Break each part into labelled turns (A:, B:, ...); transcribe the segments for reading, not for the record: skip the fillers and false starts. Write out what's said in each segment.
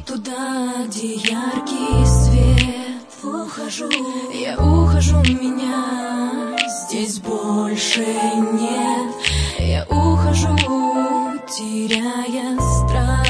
A: туда, где яркий свет. Я ухожу, меня здесь больше нет. Я ухожу, теряя страх.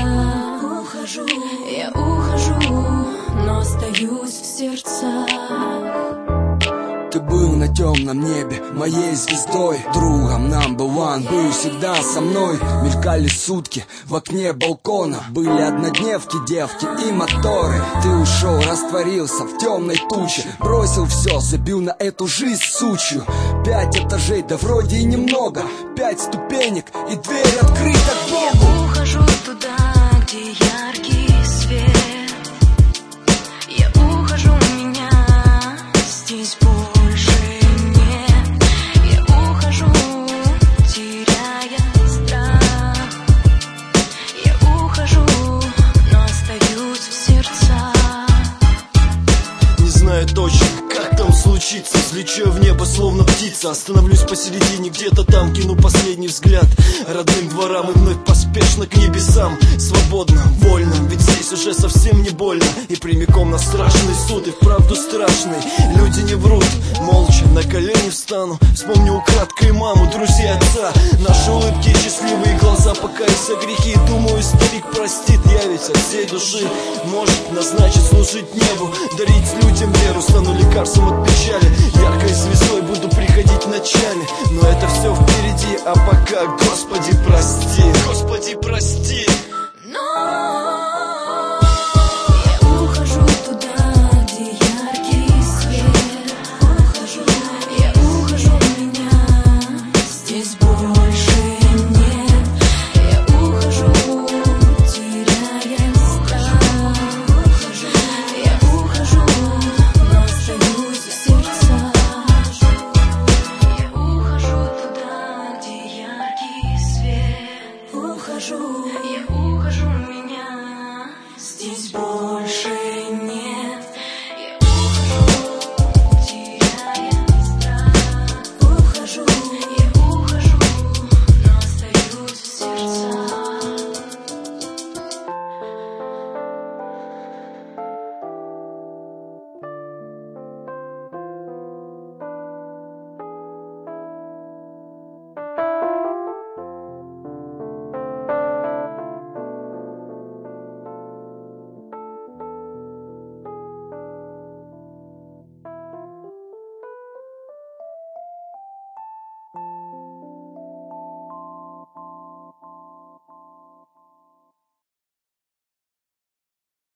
A: Я ухожу, но остаюсь в сердцах.
B: Ты был на темном небе, моей звездой, другом number one, был всегда со мной. Мелькали сутки в окне балкона, были однодневки, девки и моторы. Ты ушел, растворился в темной туче, бросил все, забил на эту жизнь сучью. 5 этажей, да вроде и немного, 5 ступенек и дверь открыта к Богу.
A: Я ухожу туда, где яркий свет. Я ухожу, меня здесь больше нет. Я ухожу, теряя страх. Я ухожу, но остаюсь в сердцах.
C: Не знаю точно, как там случится. Взлечу в небо, словно птица. Остановлюсь посередине, где-то там кину последний взгляд родным дворам и вновь поспешно к небесам. Свободно, вольно, ведь здесь уже совсем не больно. И прямиком на страшный суд, и вправду страшный. Люди не врут, молча на колени встану. Вспомню украдкой маму, друзей отца. Наши улыбки, счастливые глаза, покаюсь о грехи. Думаю, старик простит, я ведь от всей души может назначить служить небу, дарить людям веру. Стану лекарством от печали, яркой звездой буду приходить ночами. Но это все впереди, а пока, Господи, прости. Господи, прости.